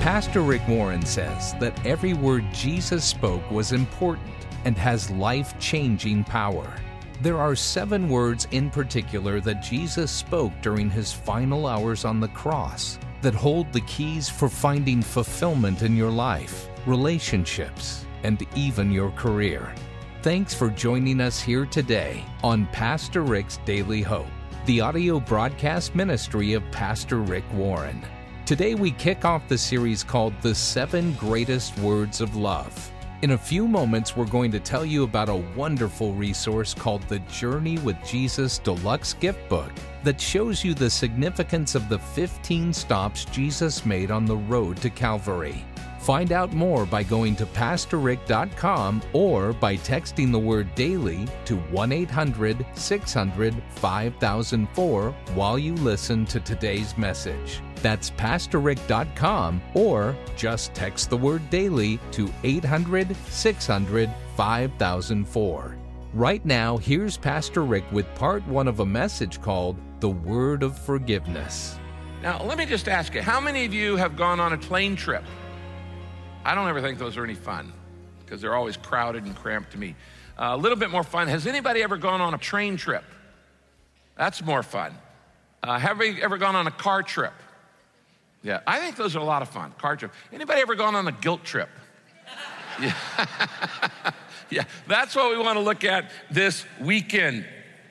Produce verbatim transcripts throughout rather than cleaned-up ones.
Pastor Rick Warren says that every word Jesus spoke was important and has life-changing power. There are seven words in particular that Jesus spoke during his final hours on the cross that hold the keys for finding fulfillment in your life, relationships, and even your career. Thanks for joining us here today on Pastor Rick's Daily Hope, the audio broadcast ministry of Pastor Rick Warren. Today we kick off the series called The Seven Greatest Words of Love. In a few moments, we're going to tell you about a wonderful resource called the Journey with Jesus Deluxe Gift Book that shows you the significance of the fifteen stops Jesus made on the road to Calvary. Find out more by going to pastor rick dot com or by texting the word DAILY to one eight hundred six hundred five thousand four while you listen to today's message. That's pastor rick dot com or just text the word DAILY to eight hundred six hundred five thousand four. Right now, here's Pastor Rick with part one of a message called The Word of Forgiveness. Now, let me just ask you, how many of you have gone on a plane trip? I don't ever think those are any fun because they're always crowded and cramped to me. Uh, a little bit more fun. Has anybody ever gone on a train trip? That's more fun. Uh, have you ever gone on a car trip? Yeah, I think those are a lot of fun, car trip. Anybody ever gone on a guilt trip? Yeah. Yeah, that's what we want to look at this weekend.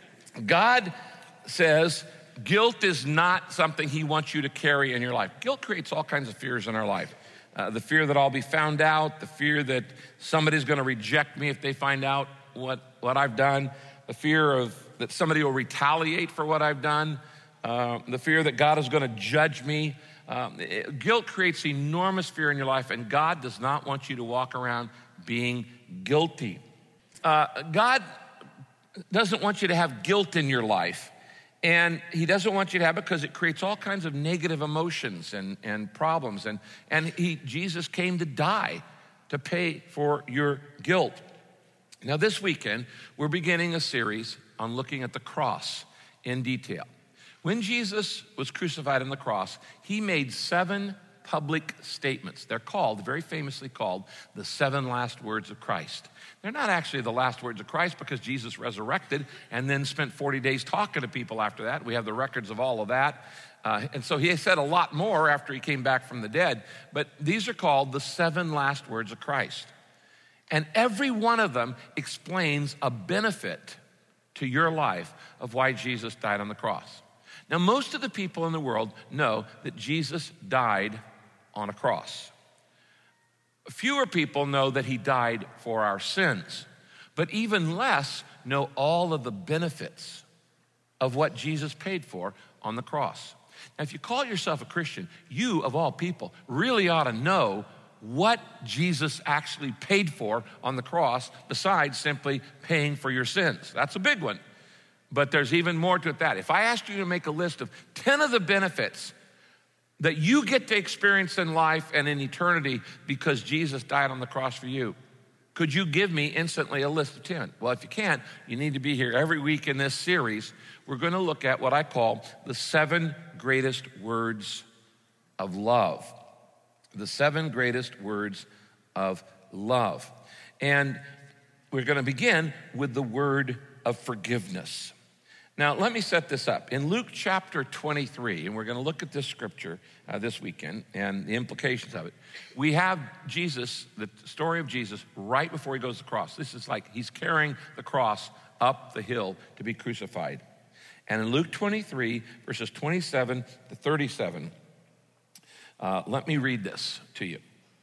God says guilt is not something he wants you to carry in your life. Guilt creates all kinds of fears in our life. Uh, the fear that I'll be found out, the fear that somebody's going to reject me if they find out what, what I've done, the fear of that somebody will retaliate for what I've done, uh, the fear that God is going to judge me. Um, it, guilt creates enormous fear in your life, and God does not want you to walk around being guilty. Uh, God doesn't want you to have guilt in your life. And he doesn't want you to have it because it creates all kinds of negative emotions and, and problems. And, and he, Jesus came to die to pay for your guilt. Now this weekend, we're beginning a series on looking at the cross in detail. When Jesus was crucified on the cross, he made seven public statements. They're called, very famously called, the seven last words of Christ. They're not actually the last words of Christ because Jesus resurrected and then spent forty days talking to people after that. We have the records of all of that. Uh, and so he said a lot more after he came back from the dead. But these are called the seven last words of Christ. And every one of them explains a benefit to your life of why Jesus died on the cross. Now, most of the people in the world know that Jesus died on a cross. Fewer people know that he died for our sins, but even less know all of the benefits of what Jesus paid for on the cross. Now, if you call yourself a Christian, you, of all people, really ought to know what Jesus actually paid for on the cross besides simply paying for your sins. That's a big one, but there's even more to it than that. If I asked you to make a list of ten of the benefits that you get to experience in life and in eternity because Jesus died on the cross for you, could you give me instantly a list of ten? Well, if you can't, you need to be here every week in this series. We're going to look at what I call the seven greatest words of love. The seven greatest words of love. And we're going to begin with the word of forgiveness. Now, let me set this up. In Luke chapter twenty-three, and we're going to look at this scripture uh, this weekend and the implications of it, we have Jesus, the story of Jesus, right before he goes to the cross. This is like he's carrying the cross up the hill to be crucified. And in Luke twenty-three, verses twenty-seven to thirty-seven, uh, let me read this to you.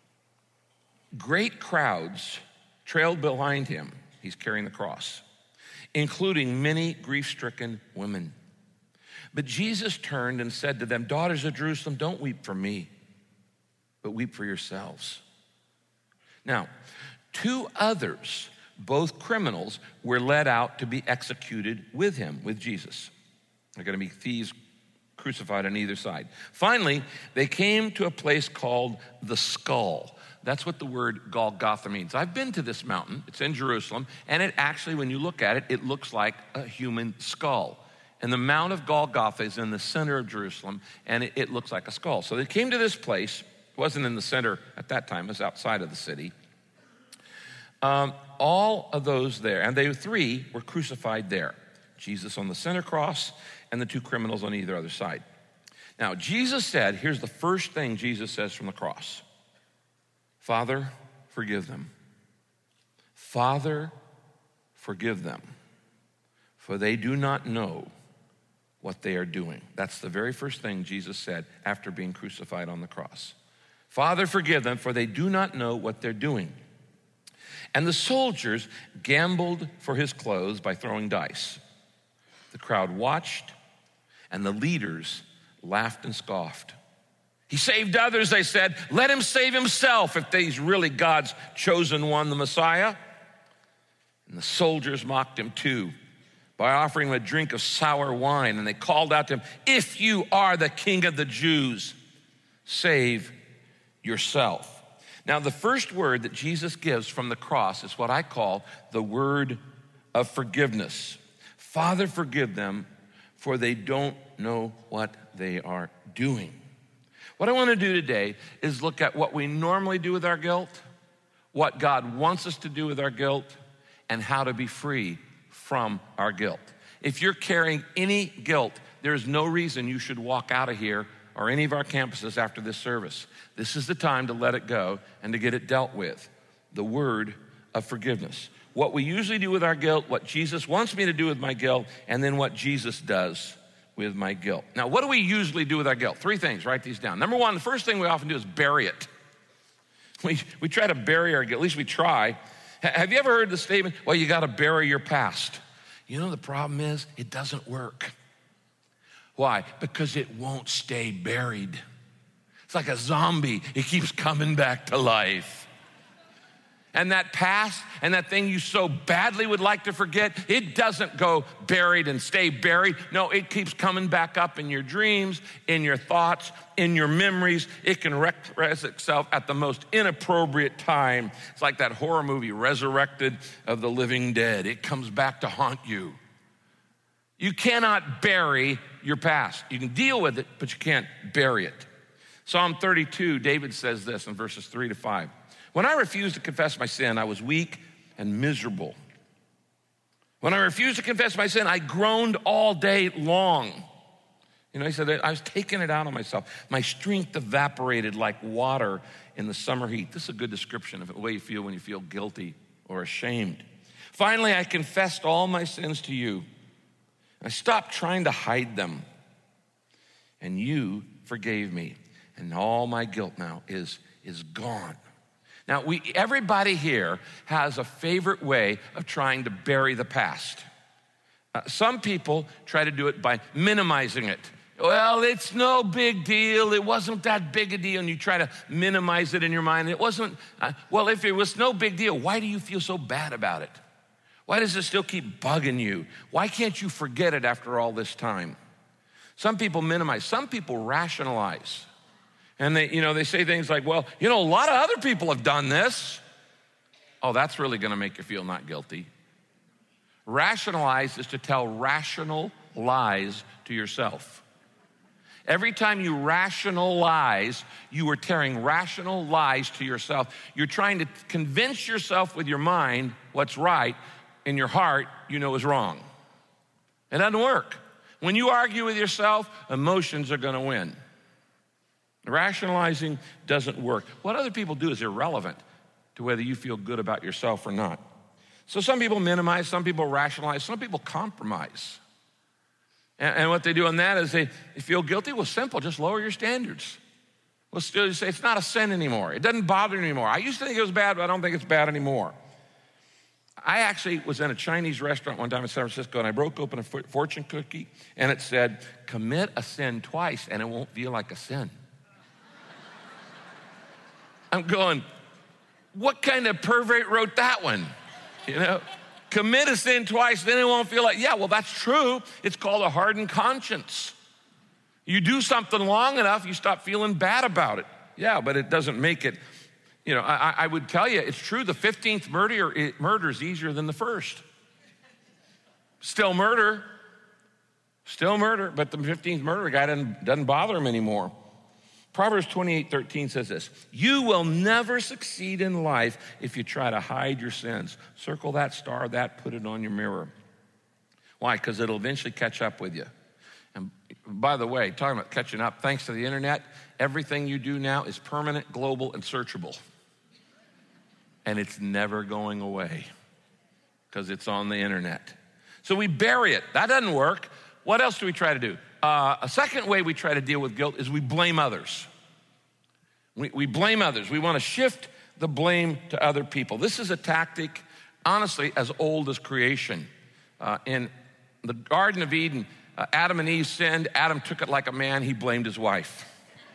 Great crowds trailed behind him. He's carrying the cross, including many grief-stricken women. But Jesus turned and said to them, "Daughters of Jerusalem, don't weep for me, but weep for yourselves." Now, two others, both criminals, were led out to be executed with him, with Jesus. They're going to be thieves crucified on either side. Finally, they came to a place called the Skull. That's what the word Golgotha means. I've been to this mountain. It's in Jerusalem. And it actually, when you look at it, it looks like a human skull. And the Mount of Golgotha is in the center of Jerusalem, and it, it looks like a skull. So they came to this place, It wasn't in the center at that time, it was outside of the city. Um, all of those there, and they three were crucified there. Jesus on the center cross and the two criminals on either other side. Now, Jesus said, here's the first thing Jesus says from the cross. Father, forgive them. Father, forgive them, for they do not know what they are doing. That's the very first thing Jesus said after being crucified on the cross. Father, forgive them, for they do not know what they're doing. And the soldiers gambled for his clothes by throwing dice. The crowd watched, and the leaders laughed and scoffed. He saved others, they said. Let him save himself if he's really God's chosen one, the Messiah. And the soldiers mocked him too by offering him a drink of sour wine. And they called out to him, if you are the King of the Jews, save yourself. Now, the first word that Jesus gives from the cross is what I call the word of forgiveness. Father, forgive them, for they don't know what they are doing. What I want to do today is look at what we normally do with our guilt, what God wants us to do with our guilt, and how to be free from our guilt. If you're carrying any guilt, there's no reason you should walk out of here or any of our campuses after this service. This is the time to let it go and to get it dealt with. The word of forgiveness. What we usually do with our guilt, what Jesus wants me to do with my guilt, and then what Jesus does with my guilt. Now, what do we usually do with our guilt? Three things, write these down. Number one, the first thing we often do is bury it. We, we try to bury our guilt, at least we try. Have you ever heard the statement, well, you gotta bury your past? You know, the problem is, it doesn't work. Why? Because it won't stay buried. It's like a zombie, it keeps coming back to life. And that past and that thing you so badly would like to forget, it doesn't go buried and stay buried. No, it keeps coming back up in your dreams, in your thoughts, in your memories. It can express itself at the most inappropriate time. It's like that horror movie, Resurrected of the Living Dead. It comes back to haunt you. You cannot bury your past. You can deal with it, but you can't bury it. Psalm thirty-two, David says this in verses three to five. When I refused to confess my sin, I was weak and miserable. When I refused to confess my sin, I groaned all day long. You know, he said, I was taking it out on myself. My strength evaporated like water in the summer heat. This is a good description of the way you feel when you feel guilty or ashamed. Finally, I confessed all my sins to you. I stopped trying to hide them. And you forgave me. And all my guilt now is, is gone. Now, we, everybody here has a favorite way of trying to bury the past. Uh, some people try to do it by minimizing it. Well, it's no big deal. It wasn't that big a deal. And you try to minimize it in your mind. It wasn't, uh, well, if it was no big deal, why do you feel so bad about it? Why does it still keep bugging you? Why can't you forget it after all this time? Some people minimize. Some people rationalize. And they, you know, they say things like, well, you know, a lot of other people have done this. Oh, that's really gonna make you feel not guilty. Rationalize is to tell rational lies to yourself. Every time you rationalize, you are telling rational lies to yourself. You're trying to convince yourself with your mind what's right. In your heart, you know is wrong. It doesn't work. When you argue with yourself, emotions are gonna win. Rationalizing doesn't work. What other people do is irrelevant to whether you feel good about yourself or not. So some people minimize, some people rationalize, some people compromise. And, and what they do on that is they, they feel guilty. Well, simple, just lower your standards. Well, still say it's not a sin anymore. It doesn't bother me anymore. I used to think it was bad, but I don't think it's bad anymore. I actually was in a Chinese restaurant one time in San Francisco, and I broke open a fortune cookie, and it said, commit a sin twice, and it won't feel like a sin. I'm going, what kind of pervert wrote that one? You know, commit a sin twice, then it won't feel like, yeah, well, that's true. It's called a hardened conscience. You do something long enough, you stop feeling bad about it. Yeah, but it doesn't make it, you know, I, I would tell you, it's true, the fifteenth murder, murder is easier than the first. Still murder, still murder, but the fifteenth murder guy doesn't, doesn't bother him anymore. Proverbs twenty-eight thirteen says this: you will never succeed in life if you try to hide your sins. Circle that, star that, put it on your mirror. Why? Because it'll eventually catch up with you. And by the way, talking about catching up, thanks to the internet, everything you do now is permanent, global, and searchable. And it's never going away because it's on the internet. So we bury it. That doesn't work. What else do we try to do? Uh, a second way we try to deal with guilt is we blame others. We, we blame others. We want to shift the blame to other people. This is a tactic, honestly, as old as creation. Uh, in the Garden of Eden, uh, Adam and Eve sinned. Adam took it like a man. He blamed his wife.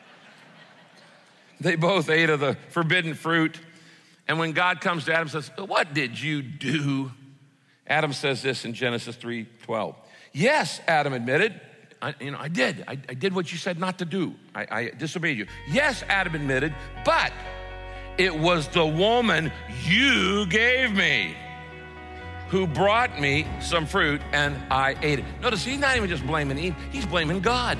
They both ate of the forbidden fruit. And when God comes to Adam and says, what did you do? Adam says this in Genesis three twelve. Yes, Adam admitted, I, you know, I did. I, I did what you said not to do. I, I disobeyed you. Yes, Adam admitted, but it was the woman you gave me who brought me some fruit and I ate it. Notice he's not even just blaming Eve, he's blaming God.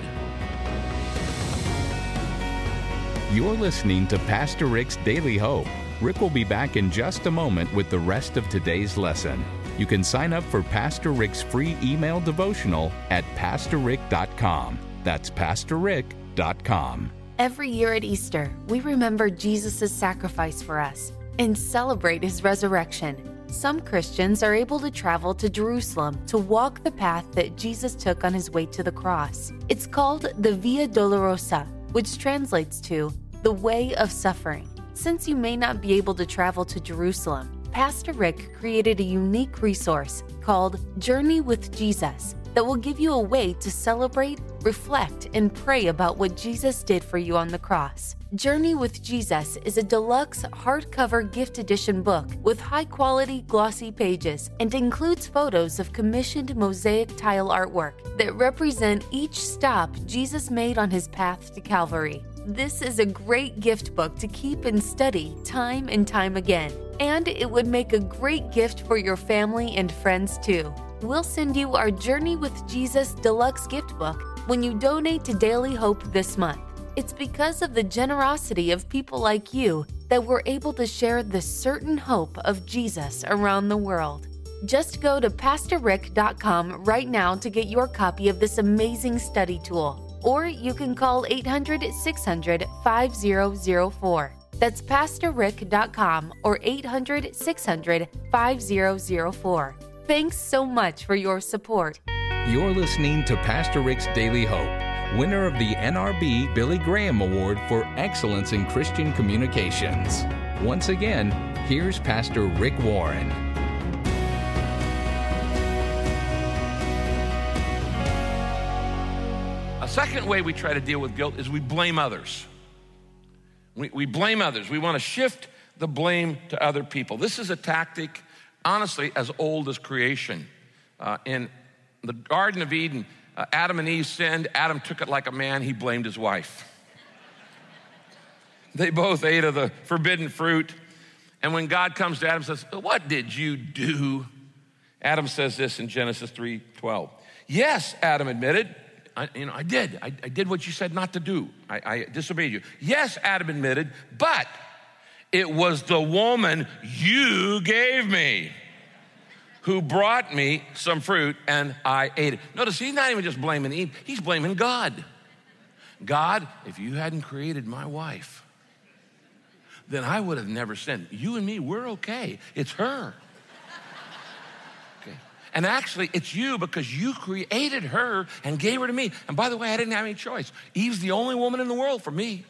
You're listening to Pastor Rick's Daily Hope. Rick will be back in just a moment with the rest of today's lesson. You can sign up for Pastor Rick's free email devotional at pastor rick dot com. That's pastor rick dot com. Every year at Easter, we remember Jesus' sacrifice for us and celebrate his resurrection. Some Christians are able to travel to Jerusalem to walk the path that Jesus took on his way to the cross. It's called the Via Dolorosa, which translates to the way of suffering. Since you may not be able to travel to Jerusalem, Pastor Rick created a unique resource called Journey with Jesus that will give you a way to celebrate, reflect, and pray about what Jesus did for you on the cross. Journey with Jesus is a deluxe hardcover gift edition book with high-quality glossy pages and includes photos of commissioned mosaic tile artwork that represent each stop Jesus made on his path to Calvary. This is a great gift book to keep and study time and time again, and it would make a great gift for your family and friends too. We'll send you our Journey with Jesus Deluxe gift book when you donate to Daily Hope this month. It's because of the generosity of people like you that we're able to share the certain hope of Jesus around the world. Just go to pastor rick dot com right now to get your copy of this amazing study tool. Or you can call eight hundred, six hundred, five zero zero four. That's pastor rick dot com or eight hundred, six hundred, five zero zero four. Thanks so much for your support. You're listening to Pastor Rick's Daily Hope, winner of the N R B Billy Graham Award for Excellence in Christian Communications. Once again, here's Pastor Rick Warren. A second way we try to deal with guilt is we blame others. We, we blame others. We want to shift the blame to other people. This is a tactic, honestly, as old as creation. Uh, in the Garden of Eden, uh, Adam and Eve sinned. Adam took it like a man. He blamed his wife. They both ate of the forbidden fruit. And when God comes to Adam and says, what did you do? Adam says this in Genesis three twelve. Yes, Adam admitted, I, you know, I did. I, I did what you said not to do. I, I disobeyed you. Yes, Adam admitted, but it was the woman you gave me who brought me some fruit and I ate it. Notice he's not even just blaming Eve, he's blaming God. God, if you hadn't created my wife, then I would have never sinned. You and me, we're okay. It's her. Okay. And actually, it's you because you created her and gave her to me. And by the way, I didn't have any choice. Eve's the only woman in the world for me.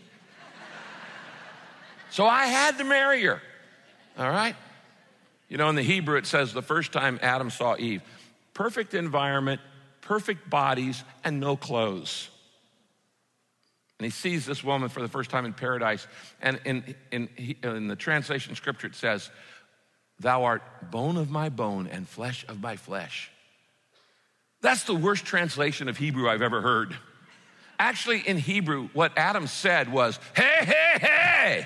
So I had to marry her. All right? You know, in the Hebrew, it says the first time Adam saw Eve, perfect environment, perfect bodies, and no clothes. And he sees this woman for the first time in paradise. And in, in, in the translation scripture, it says, thou art bone of my bone and flesh of my flesh. That's the worst translation of Hebrew I've ever heard. Actually, in Hebrew, what Adam said was, hey, hey, hey.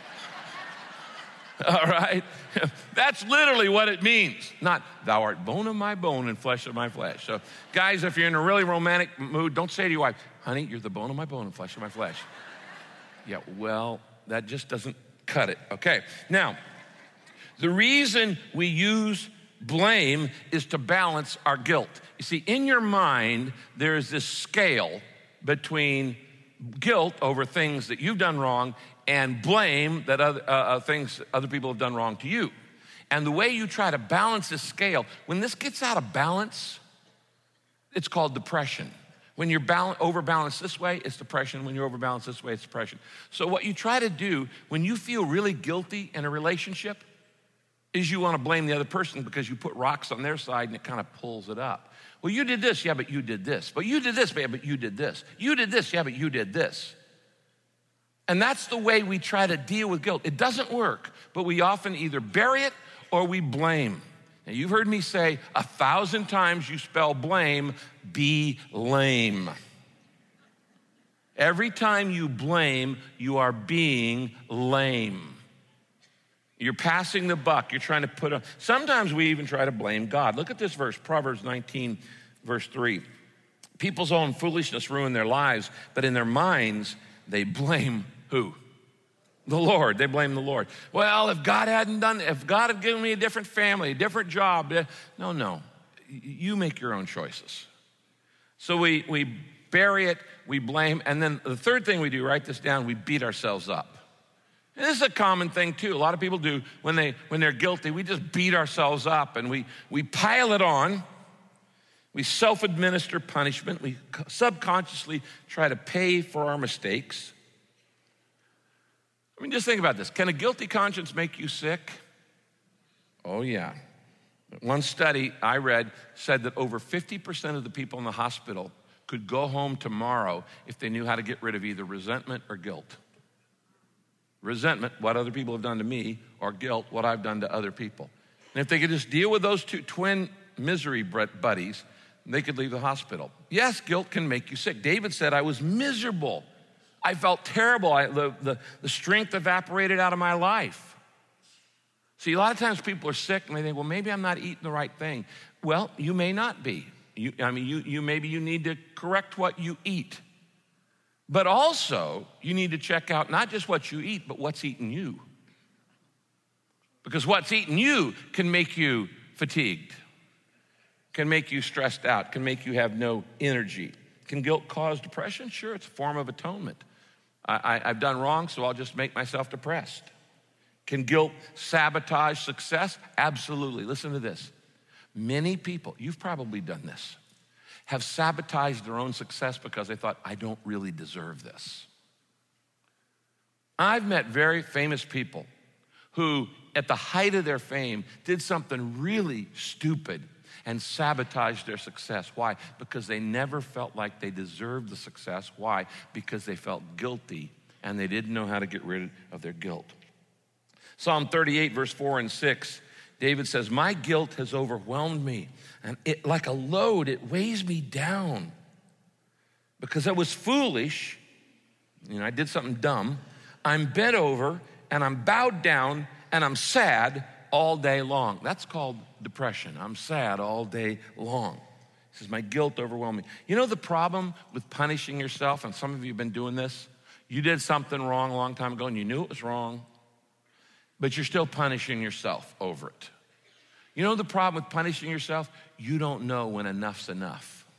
All right? That's literally what it means. Not, thou art bone of my bone and flesh of my flesh. So, guys, if you're in a really romantic mood, don't say to your wife, honey, you're the bone of my bone and flesh of my flesh. Yeah, well, that just doesn't cut it. Okay, now, the reason we use blame is to balance our guilt. You see, in your mind, there is this scale between guilt over things that you've done wrong and blame that other uh, things other people have done wrong to you. And the way you try to balance this scale, when this gets out of balance, it's called depression. When you're balance, overbalanced this way, it's depression. When you're overbalanced this way, it's depression. So what you try to do when you feel really guilty in a relationship is you want to blame the other person because you put rocks on their side and it kind of pulls it up. Well, you did this, yeah, but you did this. But you did this, yeah, but you did this. You did this, yeah, but you did this. And that's the way we try to deal with guilt. It doesn't work, but we often either bury it or we blame. Now, you've heard me say a thousand times you spell blame, be lame. Every time you blame, you are being lame. You're passing the buck. You're trying to put a, sometimes we even try to blame God. Look at this verse, Proverbs nineteen, verse three. People's own foolishness ruin their lives, but in their minds, they blame who? The Lord. They blame the Lord. Well, if God hadn't done, if God had given me a different family, a different job. No, no. You make your own choices. So we, we bury it, we blame, and then the third thing we do, write this down, we beat ourselves up. And this is a common thing too. A lot of people do when, they, when they're guilty, we just beat ourselves up and we, we pile it on. We self-administer punishment. We subconsciously try to pay for our mistakes. I mean, just think about this. Can a guilty conscience make you sick? Oh, yeah. One study I read said that over fifty percent of the people in the hospital could go home tomorrow if they knew how to get rid of either resentment or guilt. Resentment, what other people have done to me, or guilt, what I've done to other people. And if they could just deal with those two twin misery buddies, they could leave the hospital. Yes, guilt can make you sick. David said, I was miserable. I felt terrible. I, the, the, the strength evaporated out of my life. See, a lot of times people are sick and they think, well, maybe I'm not eating the right thing. Well, you may not be. You, I mean, you, you maybe you need to correct what you eat. But also, you need to check out not just what you eat, but what's eating you. Because what's eating you can make you fatigued, can make you stressed out, can make you have no energy. Can guilt cause depression? Sure, it's a form of atonement. I, I, I've done wrong, so I'll just make myself depressed. Can guilt sabotage success? Absolutely. Listen to this. Many people, you've probably done this, have sabotaged their own success because they thought, I don't really deserve this. I've met very famous people who, at the height of their fame, did something really stupid and sabotaged their success. Why? Because they never felt like they deserved the success. Why? Because they felt guilty and they didn't know how to get rid of their guilt. Psalm thirty-eight, verse four and six, David says, my guilt has overwhelmed me, and it, like a load, it weighs me down. Because I was foolish, you know, I did something dumb, I'm bent over, and I'm bowed down, and I'm sad all day long. That's called depression. I'm sad all day long. He says, my guilt overwhelmed me. You know the problem with punishing yourself, and some of you have been doing this? You did something wrong a long time ago, and you knew it was wrong, but you're still punishing yourself over it. You know the problem with punishing yourself? You don't know when enough's enough.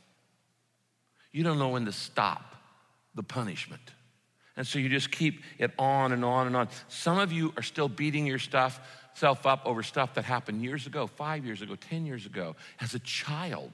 You don't know when to stop the punishment. And so you just keep it on and on and on. Some of you are still beating your stuff, self up over stuff that happened years ago, five years ago, ten years ago, as a child.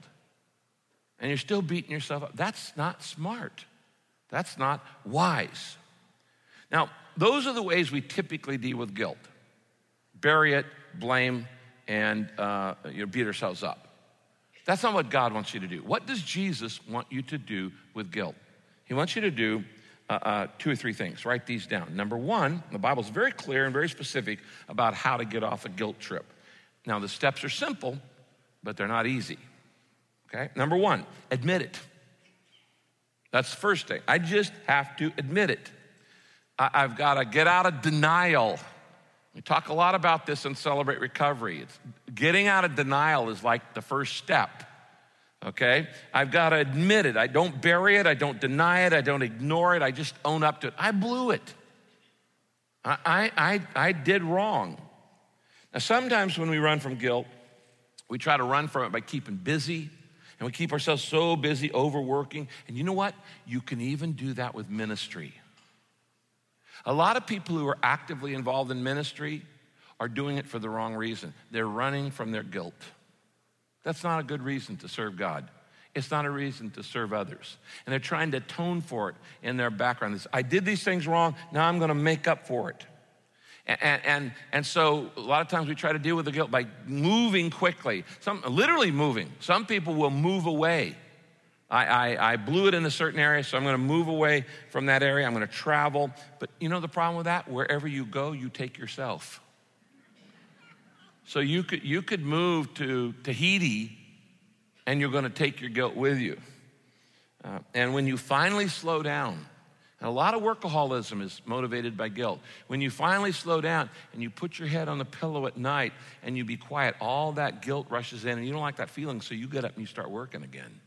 And you're still beating yourself up. That's not smart. That's not wise. Now, those are the ways we typically deal with guilt. Bury it, blame, and uh, you know, beat ourselves up. That's not what God wants you to do. What does Jesus want you to do with guilt? He wants you to do uh, uh, two or three things. Write these down. Number one, the Bible's very clear and very specific about how to get off a guilt trip. Now, the steps are simple, but they're not easy. Okay? Number one, admit it. That's the first thing. I just have to admit it. I, I've got to get out of denial. We talk a lot about this in Celebrate Recovery. It's, getting out of denial is like the first step, okay? I've got to admit it. I don't bury it. I don't deny it. I don't ignore it. I just own up to it. I blew it. I, I, I, I did wrong. Now, sometimes when we run from guilt, we try to run from it by keeping busy, and we keep ourselves so busy, overworking. And you know what? You can even do that with ministry. A lot of people who are actively involved in ministry are doing it for the wrong reason. They're running from their guilt. That's not a good reason to serve God. It's not a reason to serve others. And they're trying to atone for it in their background. It's, I did these things wrong, now I'm gonna make up for it. And, and, and so a lot of times we try to deal with the guilt by moving quickly, some, literally moving. Some people will move away. I, I, I blew it in a certain area, so I'm gonna move away from that area, I'm gonna travel. But you know the problem with that? Wherever you go, you take yourself. So you could, you could move to Tahiti and you're gonna take your guilt with you. Uh, and when you finally slow down, and a lot of workaholism is motivated by guilt. When you finally slow down and you put your head on the pillow at night and you be quiet, all that guilt rushes in and you don't like that feeling, so you get up and you start working again.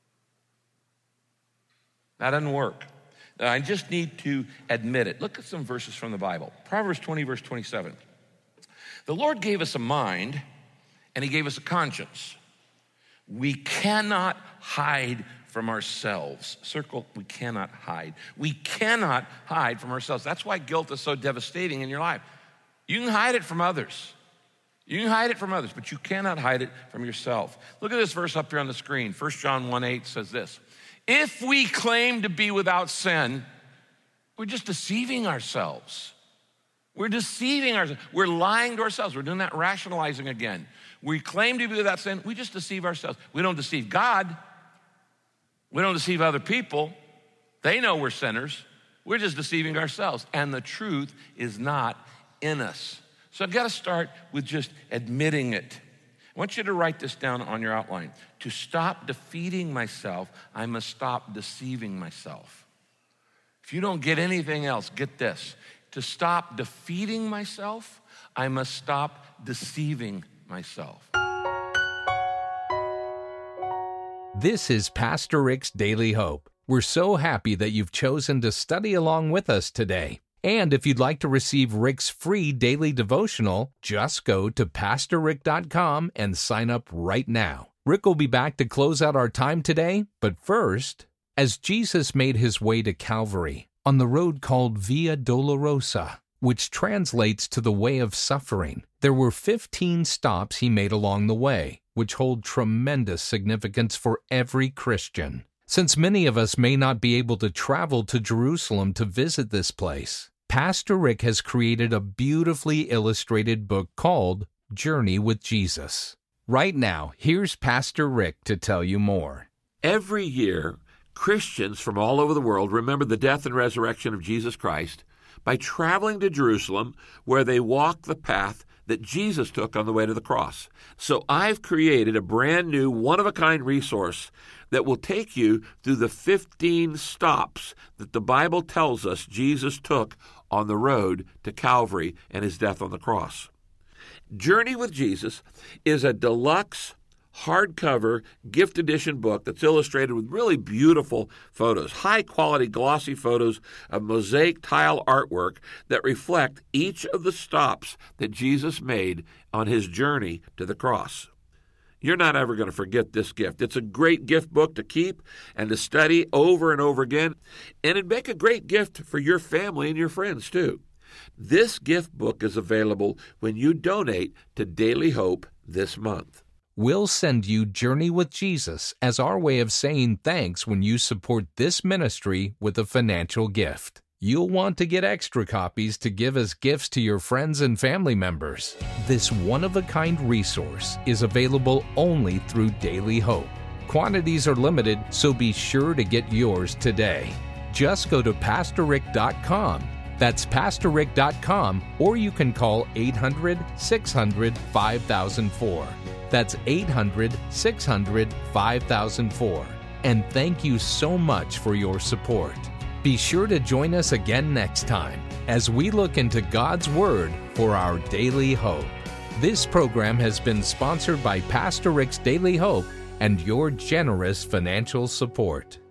That doesn't work. I just need to admit it. Look at some verses from the Bible. Proverbs twenty, verse twenty-seven. The Lord gave us a mind and he gave us a conscience. We cannot hide from ourselves. Circle, we cannot hide. We cannot hide from ourselves. That's why guilt is so devastating in your life. You can hide it from others. You can hide it from others, but you cannot hide it from yourself. Look at this verse up here on the screen. First John one eight says this. If we claim to be without sin, we're just deceiving ourselves. We're deceiving ourselves. We're lying to ourselves. We're doing that rationalizing again. We claim to be without sin. We just deceive ourselves. We don't deceive God. We don't deceive other people. They know we're sinners. We're just deceiving ourselves. And the truth is not in us. So I've got to start with just admitting it. I want you to write this down on your outline. To stop defeating myself, I must stop deceiving myself. If you don't get anything else, get this. To stop defeating myself, I must stop deceiving myself. This is Pastor Rick's Daily Hope. We're so happy that you've chosen to study along with us today. And if you'd like to receive Rick's free daily devotional, just go to pastor rick dot com and sign up right now. Rick will be back to close out our time today, but first, as Jesus made his way to Calvary, on the road called Via Dolorosa, which translates to the way of suffering, there were fifteen stops he made along the way, which hold tremendous significance for every Christian. Since many of us may not be able to travel to Jerusalem to visit this place, Pastor Rick has created a beautifully illustrated book called Journey with Jesus. Right now, here's Pastor Rick to tell you more. Every year, Christians from all over the world remember the death and resurrection of Jesus Christ by traveling to Jerusalem, where they walk the path that Jesus took on the way to the cross. So I've created a brand new, one-of-a-kind resource that will take you through the fifteen stops that the Bible tells us Jesus took on the road to Calvary and his death on the cross. Journey with Jesus is a deluxe hardcover gift edition book that's illustrated with really beautiful photos, high-quality glossy photos of mosaic tile artwork that reflect each of the stops that Jesus made on his journey to the cross. You're not ever going to forget this gift. It's a great gift book to keep and to study over and over again, and it'd make a great gift for your family and your friends, too. This gift book is available when you donate to Daily Hope this month. We'll send you Journey with Jesus as our way of saying thanks when you support this ministry with a financial gift. You'll want to get extra copies to give as gifts to your friends and family members. This one-of-a-kind resource is available only through Daily Hope. Quantities are limited, so be sure to get yours today. Just go to pastor rick dot com. That's pastor rick dot com, or you can call eight hundred, six hundred, five thousand four. That's eight hundred, six hundred, five thousand four. And thank you so much for your support. Be sure to join us again next time as we look into God's Word for our daily hope. This program has been sponsored by Pastor Rick's Daily Hope and your generous financial support.